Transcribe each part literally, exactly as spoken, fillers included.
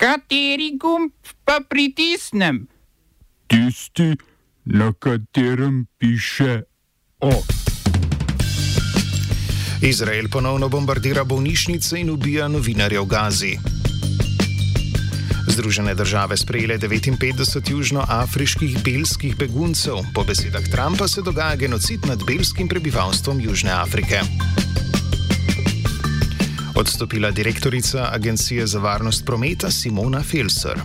Kateri gumb pa pritisnem? Tisti, na katerem piše O. Izrael ponovno bombardira bolnišnice in ubija novinarje v Gazi. Združene države sprejele devetinpetdeset južnoafriških belskih beguncev. Po besedah Trumpa se dogaja genocid nad belskim prebivalstvom Južne Afrike. Odstopila direktorica Agencije za varnost prometa Simona Felser.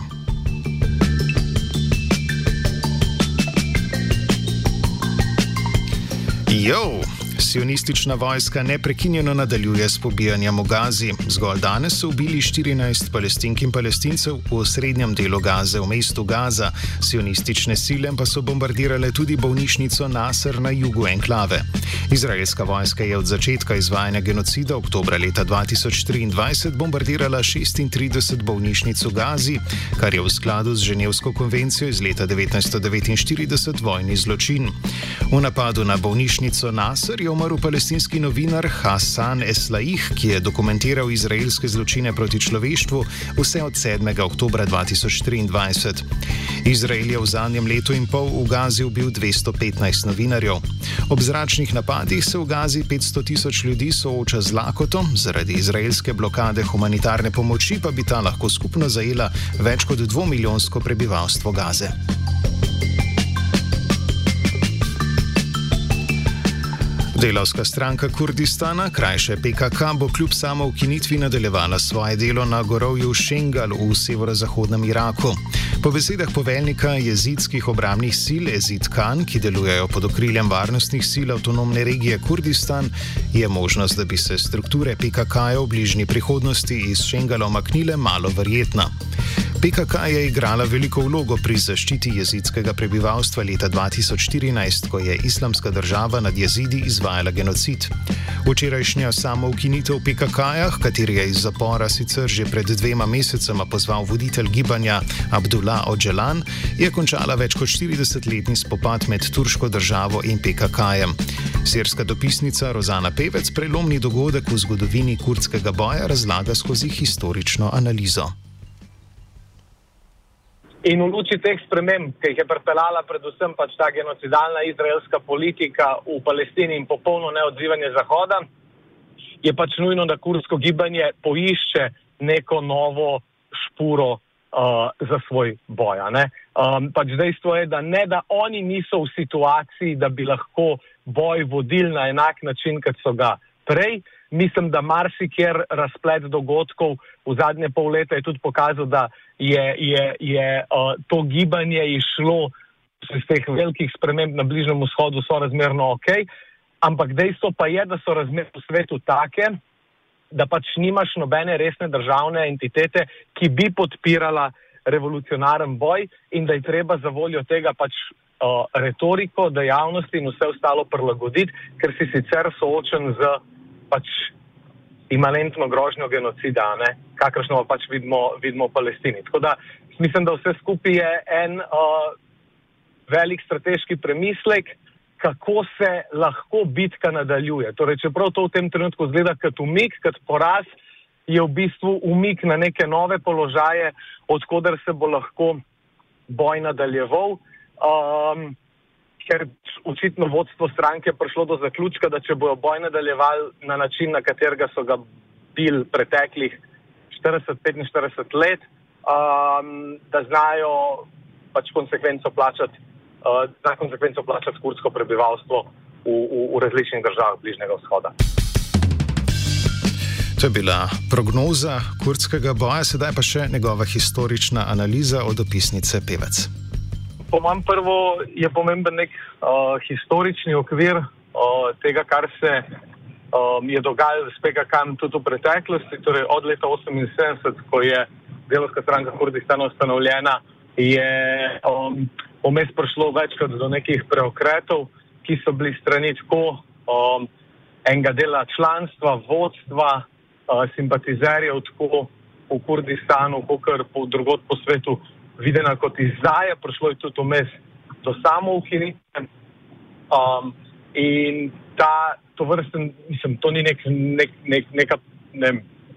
Jo! Sionistična vojska neprekinjeno nadaljuje s pobijanjem v Gazi. Zgolj danes so ubili štirinajst palestink in palestincev v osrednjem delu Gaze, v mestu Gaza. Sionistične sile pa so bombardirale tudi bolnišnico Nasr na jugu enklave. Izraelska vojska je od začetka izvajanja genocida oktobra leta dva tisoč triindvajset bombardirala šestintrideset bolnišnic v Gazi, kar je v skladu z Ženevsko konvencijo iz leta devetnajststo devetinštirideset vojni zločin. V napadu na bolnišnico Nasr je umrl palestinski novinar Hasan Eslaih, ki je dokumentiral izraelske zločine proti človeštvu vse od sedmega oktobra dva tisoč triindvajset. Izrael je v zadnjem letu in pol v Gazi ubil dvesto petnajst novinarjev. Ob zračnih napadih se v Gazi petsto tisoč ljudi sooča z lakoto, zaradi izraelske blokade humanitarne pomoči pa bi ta lahko skupno zajela več kot dvomilijonsko prebivalstvo Gaze. Delavska stranka Kurdistana, krajše P K K, bo kljub samoukinitvi nadaljevala svoje delo na gorovju Šengal v severozahodnem Iraku. Po besedah poveljnika jezidskih obrambnih sil Ezid Khan, ki delujejo pod okriljem varnostnih sil avtonomne regije Kurdistan, je možnost, da bi se strukture P K K-ja v bližnji prihodnosti iz Šengala umaknile, malo verjetna. P K K je igrala veliko vlogo pri zaščiti jezidskega prebivalstva leta dva tisoč štirinajst, ko je Islamska država nad jezidi izvajala genocid. Včerajšnja samoukinitev P K K-ja, kateri je iz zapora sicer že pred dvema mesecema pozval voditelj gibanja Abdullah Öcalan, je končala več kot štiridesetletni spopad med turško državo in P K K-jem. Sirska dopisnica Rozana Pevec prelomni dogodek v zgodovini kurdskega boja razlaga skozi historično analizo. In v luči teh sprememb, ki jih je pripeljala predvsem pač ta genocidalna izraelska politika v Palestini in popolno neodzivanje Zahoda, je pač nujno, da kurdsko gibanje poišče neko novo špuro uh, za svoj boj. Um, pač dejstvo je, da ne da oni niso v situaciji, da bi lahko boj vodili na enak način, kot so ga prej. Mislim, da marsikjer razplet dogodkov v zadnje pol leta je tudi pokazal, da je, je, je uh, to gibanje išlo iz teh velikih sprememb na Bližnjem vzhodu sorazmerno ok, ampak dejstvo pa je, da so razmere v svetu take, da pač nimaš nobene resne državne entitete, ki bi podpirala revolucionaren boj in da je treba za voljo tega pač uh, retoriko, dejavnosti in vse ostalo prilagoditi, ker si sicer soočen z pač imanentno grožnjo genocida, ne, kakršno pač vidimo, vidimo v Palestini. Tako da mislim, da vse skupaj je en uh, velik strateški premislek, kako se lahko bitka nadaljuje. Torej, čeprav to v tem trenutku zgleda kot umik, kot poraz, je v bistvu umik na neke nove položaje, odkoder se bo lahko boj nadaljeval. Um, ker očitno vodstvo stranke prišlo do zaključka, da če bojo boj nadaljevali na način, na katerega so ga bil preteklih štirideset petinštirideset let, um, da znajo pač konsekvenco plačati, uh, za konsekvenco plačati kurdsko prebivalstvo v, v, v različnih državah Bližnjega vzhoda. To je bila prognoza kurdskega boja, sedaj pa še njegova historična analiza od dopisnice Pevec. Po mojem prvo je pomemben nek uh, historični okvir uh, tega, kar se um, je dogajalo s P K K-jem tudi v preteklosti, torej od leta oseminsedemdeset, ko je Delavska stranka Kurdistana ustanovljena, je um, vmes prišlo večkrat do nekih preokretov, ki so bili strani tako um, enega dela članstva, vodstva, uh, simpatizerjev tako v Kurdistanu, kakor po drugod po svetu videna kot izdaja, prišlo je tudi vmes do samoukinitve. Um, in ta, to vrsten, mislim, to ni nek, nek, nek, neka ne,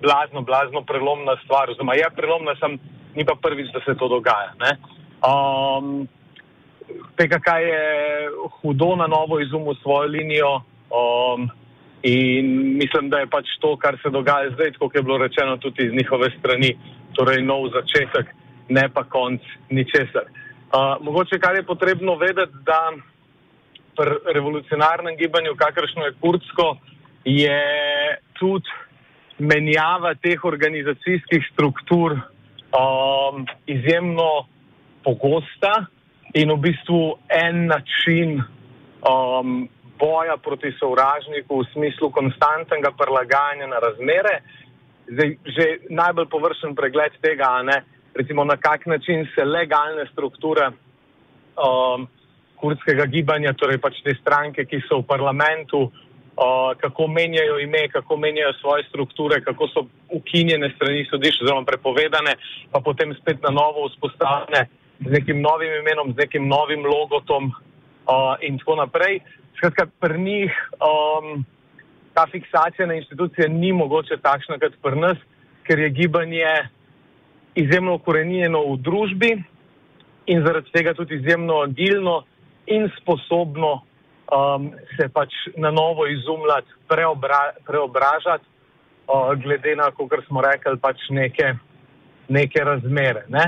blazno, blazno prelomna stvar, oziroma je prelomna, sem ni pa prvič, da se to dogaja. Ne? Um, P K K je hudo na novo izumil svojo linijo um, in mislim, da je pač to, kar se dogaja zdaj, tako je bilo rečeno tudi iz njihove strani, torej nov začetek, ne pa konc ničesar. Uh, mogoče, kar je potrebno vedeti, da pri revolucionarnem gibanju, kakršno je kurdsko, je tudi menjava teh organizacijskih struktur um, izjemno pogosta in v bistvu en način um, boja proti sovražniku v smislu konstantnega prilagajanja na razmere. Zdaj, že najbolj površen pregled tega, a ne, recimo na kak način se legalne strukture um, kurdskega gibanja, torej pač te stranke, ki so v parlamentu, uh, kako menjajo ime, kako menjajo svoje strukture, kako so ukinjene strani sodišč, oziroma prepovedane, pa potem spet na novo vzpostavljene z nekim novim imenom, z nekim novim logotom uh, in tako naprej. Skratka, pri njih um, ta fiksacija na institucije ni mogoče takšna kot pri nas, ker je gibanje izjemno ukorenjeno v družbi in zaradi tega tudi izjemno agilno in sposobno um, se pač na novo izumljati, preobra, preobražati, uh, glede na, kot smo rekli, pač neke, neke razmere. Ne?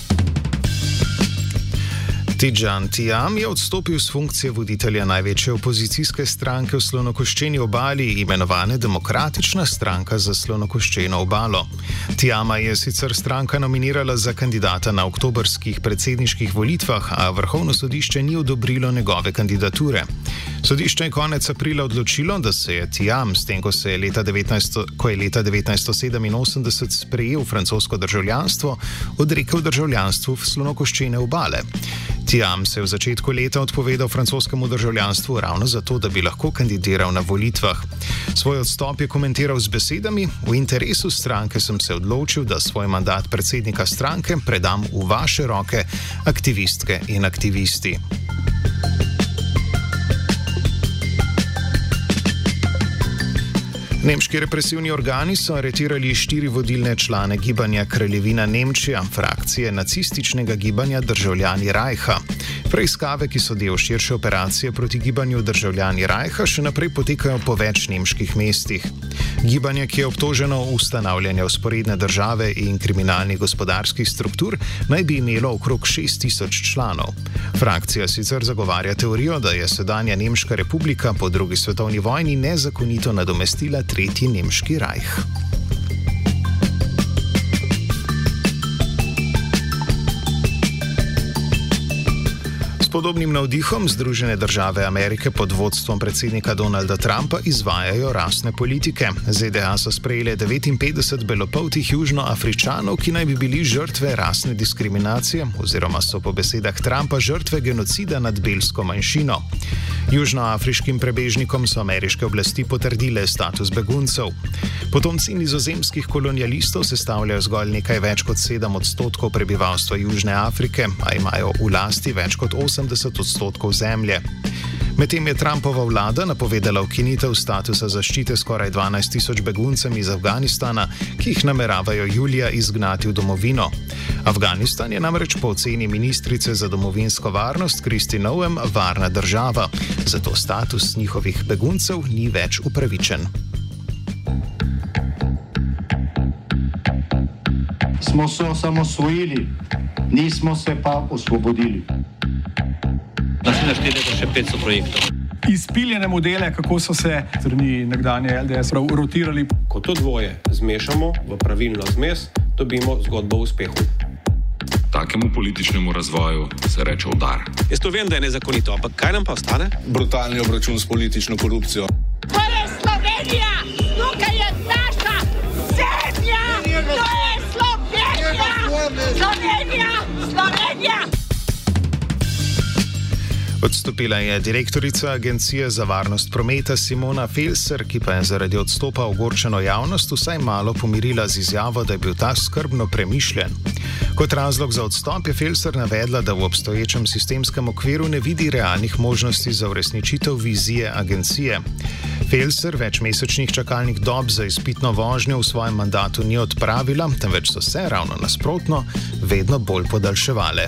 Tidžan Tiam je odstopil z funkcije voditelja največje opozicijske stranke v Slonokoščeni obali, imenovane Demokratična stranka za Slonokoščeno obalo. Tiama je sicer stranka nominirala za kandidata na oktobrskih predsedniških volitvah, a Vrhovno sodišče ni odobrilo njegove kandidature. Sodišče je konec aprila odločilo, da se je Tiam, s tem, ko, se je leta devetnajsto, ko je leta devetnajststo sedeminosemdeset sprejel francosko državljanstvo, odrekel državljanstvu v Slonokoščene obale. Tiam se je v začetku leta odpovedal francoskemu državljanstvu ravno zato, da bi lahko kandidiral na volitvah. Svoj odstop je komentiral z besedami: "V interesu stranke sem se odločil, da svoj mandat predsednika stranke predam v vaše roke, aktivistke in aktivisti." Nemški represivni organi so aretirali štiri vodilne člane gibanja Kraljevina Nemčija, frakcije nacističnega gibanja Državljani Rajha. Preiskave, ki so del širše operacije proti gibanju Državljani Rajha, še naprej potekajo po več nemških mestih. Gibanje, ki je obtoženo ustanavljanja vzporedne države in kriminalnih gospodarskih struktur, naj bi imelo okrog šest tisoč članov. Frakcija sicer zagovarja teorijo, da je sedanja Nemška republika po drugi svetovni vojni nezakonito nadomestila Tretji nemški rajh. S podobnim navdihom Združene države Amerike pod vodstvom predsednika Donalda Trumpa izvajajo rasne politike. Z D A so sprejele devetinpetdeset belopoltih južnoafričanov, ki naj bi bili žrtve rasne diskriminacije oziroma so po besedah Trumpa žrtve genocida nad belsko manjšino. Južnoafriškim prebežnikom so ameriške oblasti potrdile status beguncev. Potomci nizozemskih kolonialistov sestavljajo zgolj nekaj več kot sedem odstotkov prebivalstva Južne Afrike, a imajo v lasti več kot osemdeset odstotkov zemlje. Medtem je Trumpova vlada napovedala ukinitev statusa zaščite skoraj dvanajst tisoč beguncem iz Afganistana, ki jih nameravajo julija izgnati v domovino. Afganistan je namreč po oceni ministrice za domovinsko varnost Kristi Noem varna država, zato status njihovih beguncev ni več upravičen. Smo se osamosvojili, nismo se pa osvobodili. Naslednje število še petsto projektov. Izpiljene modele, kako so se strani nekdanje L D S rotirali. Ko to dvoje zmešamo v pravilno zmes, dobimo zgodbo o uspehu. Takemu političnemu razvoju se reče udar. Jaz to vem, da je nezakonito, ampak kaj nam pa ostane? Brutalni obračun s politično korupcijo. To je Slovenija! Tukaj je naša zemlja! To je Slovenija! Slovenija! Slovenija! Odstopila je direktorica Agencije za varnost prometa Simona Felser, ki pa je zaradi odstopa ogorčeno javnost vsaj malo pomirila z izjavo, da je bil ta skrbno premišljen. Kot razlog za odstop je Felser navedla, da v obstoječem sistemskem okviru ne vidi realnih možnosti za uresničitev vizije agencije. Felser večmesečnih čakalnih dob za izpitno vožnjo v svojem mandatu ni odpravila, temveč so se, ravno nasprotno, vedno bolj podaljševale.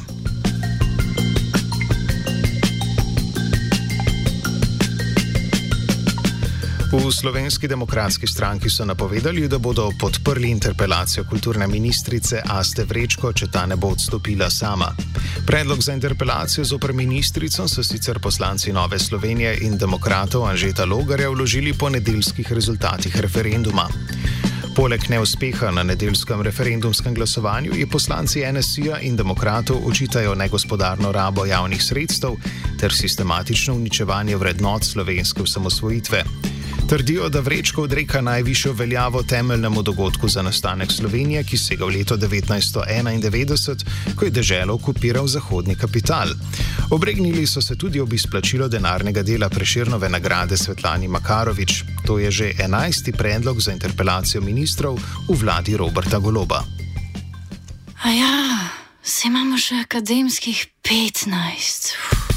V Slovenski demokratski stranki so napovedali, da bodo podprli interpelacijo kulturne ministrice Aste Vrečko, če ta ne bo odstopila sama. Predlog za interpelacijo zoper ministrico so sicer poslanci Nove Slovenije in demokratov Anžeta Logarja vložili po nedeljskih rezultatih referenduma. Poleg neuspeha na nedeljskem referendumskem glasovanju je poslanci N S I-ja in demokratov očitajo negospodarno rabo javnih sredstev ter sistematično uničevanje vrednot slovenske osamosvojitve. Trdijo, da Vrečko odreka najvišjo veljavo temeljnemu dogodku za nastanek Slovenije, ki sega v leto devetnajststo enaindevetdeset, ko je deželo okupiral zahodni kapital. Obregnili so se tudi ob izplačilu denarnega dela Prešernove nagrade Svetlani Makarovič. To je že enajsti predlog za interpelacijo ministrov v vladi Roberta Goloba. A ja, se imamo še akademskih petnajst.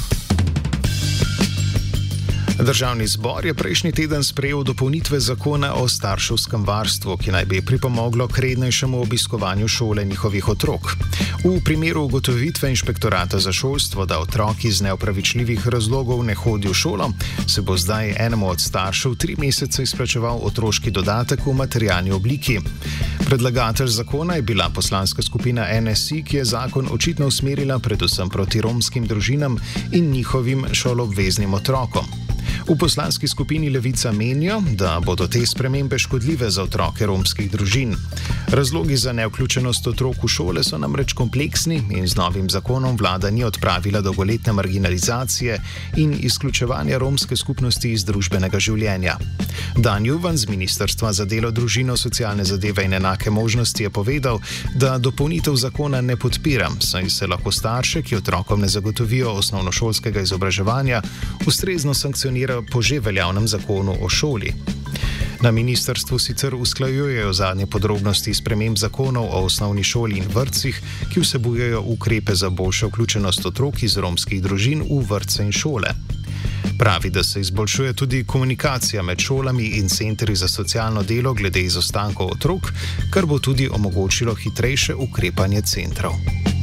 Državni zbor je prejšnji teden sprejel dopolnitve zakona o starševskem varstvu, ki naj bi pripomoglo k rednejšemu obiskovanju šole njihovih otrok. V primeru ugotovitve inšpektorata za šolstvo, da otroki iz neopravičljivih razlogov ne hodijo v šolo, se bo zdaj enemu od staršev tri mesece izplačeval otroški dodatek v materialni obliki. Predlagatelj zakona je bila poslanska skupina N S I, ki je zakon očitno usmerila predvsem proti romskim družinam in njihovim šoloobveznim otrokom. V poslanski skupini Levica menijo, da bodo te spremembe škodljive za otroke romskih družin. Razlogi za nevključenost otrok v šole so namreč kompleksni in z novim zakonom vlada ni odpravila dolgoletne marginalizacije in izključevanja romske skupnosti iz družbenega življenja. Dan Juvan z Ministrstva za delo, družino, socialne zadeve in enake možnosti je povedal, da dopolnitev zakona ne podpira, saj se lahko starše, ki otrokom ne zagotovijo osnovnošolskega izobraževanja, ustrezno sankcionira po že veljavnem zakonu o šoli. Na ministrstvu sicer usklajujejo zadnje podrobnosti sprememb zakonov o osnovni šoli in vrtcih, ki vsebujejo ukrepe za boljšo vključenost otrok iz romskih družin v vrtce in šole. Pravi, da se izboljšuje tudi komunikacija med šolami in centri za socialno delo glede izostankov otrok, kar bo tudi omogočilo hitrejše ukrepanje centrov.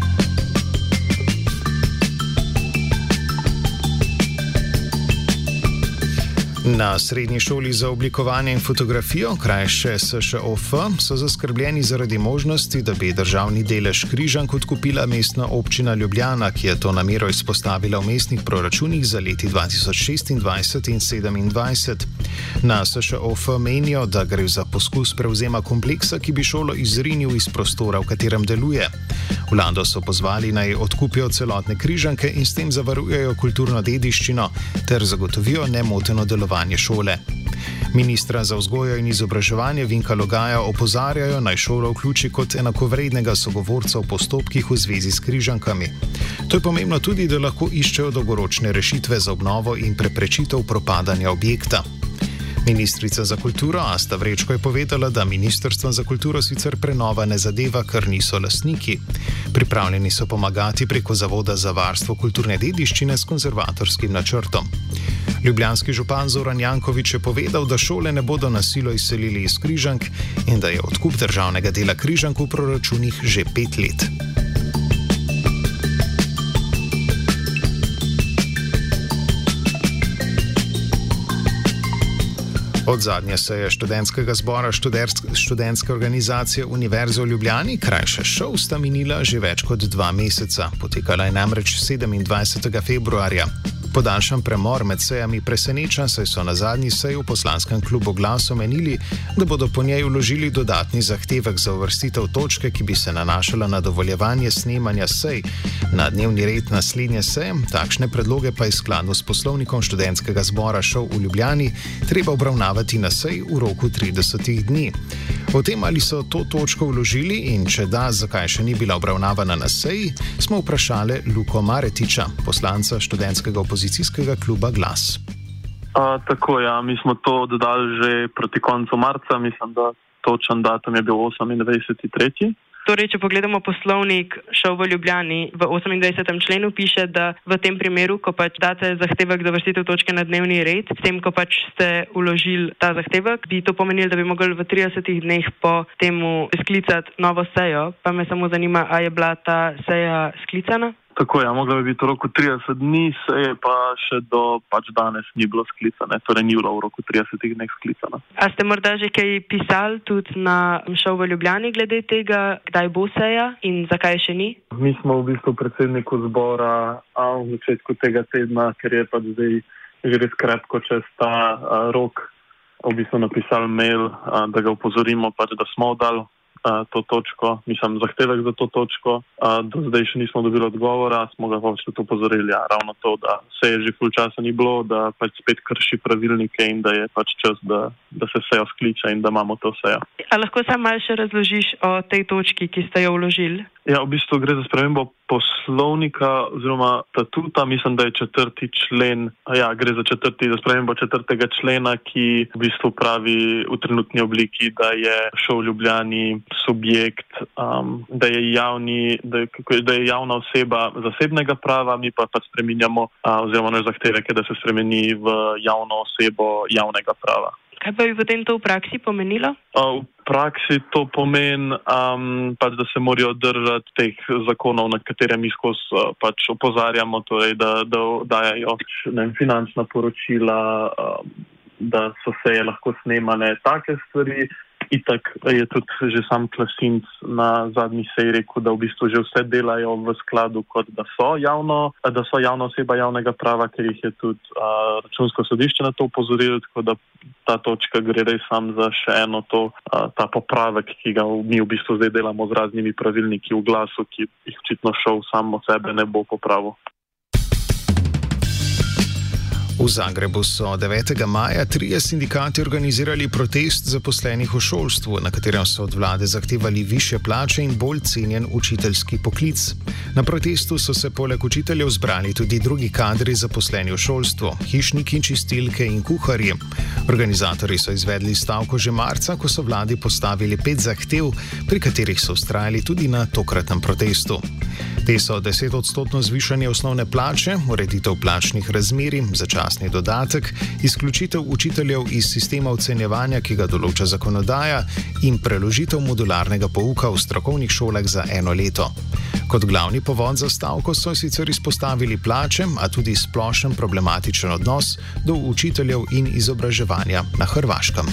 Na Srednji šoli za oblikovanje in fotografijo, krajše S Š O F, so zaskrbljeni zaradi možnosti, da bi državni delež Križank odkupila mestna občina Ljubljana, ki je to namero izpostavila v mestnih proračunih za leti dva tisoč šestindvajset in sedemindvajset. Na S Š O F menijo, da gre za poskus prevzema kompleksa, ki bi šolo izrinil iz prostora, v katerem deluje. Vlado so pozvali naj odkupijo celotne Križanke in s tem zavarujejo kulturno dediščino ter zagotovijo nemoteno delovanje šole. Ministra za vzgojo in izobraževanje Vinka Logaja opozarjajo, naj šolo vključi kot enakovrednega sogovorca v postopkih v zvezi s Križankami. To je pomembno tudi, da lahko iščejo dolgoročne rešitve za obnovo in preprečitev propadanja objekta. Ministrica za kulturo Asta Vrečko je povedala, da Ministrstvo za kulturo sicer prenova ne zadeva, ker niso lastniki. Pripravljeni so pomagati preko Zavoda za varstvo kulturne dediščine s konzervatorskim načrtom. Ljubljanski župan Zoran Janković je povedal, da šole ne bodo na silo izselili iz Križank in da je odkup državnega dela Križank v proračunih že pet let. Od zadnje seje študentskega zbora študentske organizacije Univerze v Ljubljani, krajše šov, sta minila že več kot dva meseca. Potekala je namreč sedemindvajsetega februarja. Podaljšan premor med sejami preseneča, saj so na zadnji seji v poslanskem klubu Glas omenili, da bodo po njej vložili dodatni zahtevek za uvrstitev točke, ki bi se nanašala na dovoljevanje snemanja sej na dnevni red naslednje seje. Takšne predloge pa je skladno s poslovnikom študentskega zbora šov v Ljubljani treba obravnavati na seji v roku tridesetih dni. O tem, ali so to točko vložili in če da, zakaj še ni bila obravnavana na seji, smo vprašali Luko Maretiča, poslanca študentskega opozicijskega kluba Glas. A, tako, ja, mi smo to dodali že proti koncu marca, mislim, da točen datum je bil osemindvajseti tretji Torej, če pogledamo poslovnik ŠOU v Ljubljani, v osemindvajsetem členu piše, da v tem primeru, ko pač date zahtevek za vrstitev točke na dnevni red, s tem, ko pač ste vložili ta zahtevek, bi to pomenilo, da bi mogli v tridesetih dneh po temu sklicati novo sejo. Pa me samo zanima, a je bila ta seja sklicana? Tako je, ja, mogla bi biti v roku trideset dni, seje pa še do pač danes ni bilo sklicane, torej ni bilo v roku tridesetih dneh sklicana. A ste morda že kaj pisali tudi na ŠOU v Ljubljani glede tega, kdaj bo seja in zakaj še ni? Mi smo v bistvu predsedniku zbora a v začetku tega tedna, ker je pač zdaj že res krepko čez ta a, rok, v bistvu napisali mail, a, da ga upozorimo pač, da smo oddali to točko, mislim, zahtevek za to točko. Do zdaj še nismo dobili odgovora, smo ga pač tudi upozorili, ja, ravno to, da se je že ful časa ni bilo, da pač spet krši pravilnike in da je pač čas, da, da se sejo skliče in da imamo to sejo. A lahko sam malo še razložiš o tej točki, ki ste jo vložili? Ja, v bistvu gre za spremembo poslovnika oziroma statuta, mislim, da je četrti člen, ja, gre za četrti, za spremembo četrtega člena, ki v bistvu pravi v trenutni obliki, da je ŠOU v Ljubljani subjekt, um, da je javni, da je, da je javna oseba zasebnega prava, mi pa pa spreminjamo, uh, oziroma naš zahtevek je, da se spremeni v javno osebo javnega prava. Kaj pa bi potem to v praksi pomenilo? Uh, v praksi to pomeni, um, pač, da se morajo držati teh zakonov, na katere mi skozi uh, pač opozarjamo, torej, da, da dajajo ne, finančna poročila, um, da so seje lahko snemane, take stvari. Itak je tudi že sam Klasinc na zadnji seji rekel, da v bistvu že vse delajo v skladu, kot da so javno, da so javna oseba javnega prava, ker jih je tudi a, Računsko sodišče na to upozorilo, tako da ta točka gre res sam za še eno to, a, ta popravek, ki ga mi v bistvu zdaj delamo z raznimi pravilniki v glasu, ki jih očitno ŠOU sam od sebe ne bo popravil. V Zagrebu so devetega maja trije sindikati organizirali protest zaposlenih v šolstvu, na katerem so od vlade zahtevali višje plače in bolj cenjen učiteljski poklic. Na protestu so se poleg učiteljev zbrali tudi drugi kadri zaposleni v šolstvu, hišniki, čistilke in kuharji. Organizatorji so izvedli stavko že marca, ko so vladi postavili pet zahtev, pri katerih so vztrajali tudi na tokratnem protestu. Te so desetodstotno zvišanje osnovne plače, ureditev plačnih razmerij, začasni dodatek, izključitev učiteljev iz sistema ocenjevanja, ki ga določa zakonodaja, in preložitev modularnega pouka v strokovnih šolah za eno leto. Kot glavni povod za stavko so sicer izpostavili plače, a tudi splošen problematičen odnos do učiteljev in izobraževanja na Hrvaškem.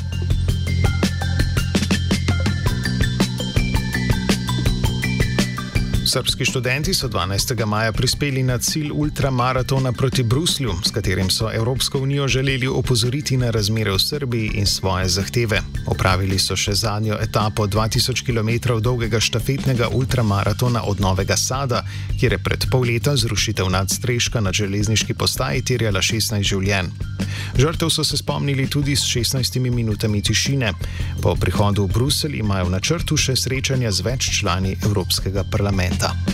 Srbski študenti so dvanajstega maja prispeli na cilj ultramaratona proti Bruslju, s katerim so Evropsko unijo želeli opozoriti na razmere v Srbiji in svoje zahteve. Opravili so še zadnjo etapo dva tisoč kilometrov dolgega štafetnega ultramaratona od Novega Sada, kjer je pred pol leta zrušitev nadstreška na železniški postaji terjala šestnajst življenj. Žrtev so se spomnili tudi s šestnajstimi minutami tišine. Po prihodu v Bruselj imajo v načrtu še srečanja z več člani Evropskega parlamenta.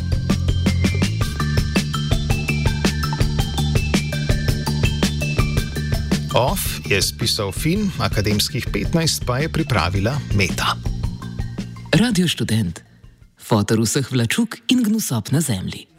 Off je spisal Fin, akademskih petnajst pa je pripravila Meta. Radio Študent. Fotor vseh vlačuk in gnusop na zemlji.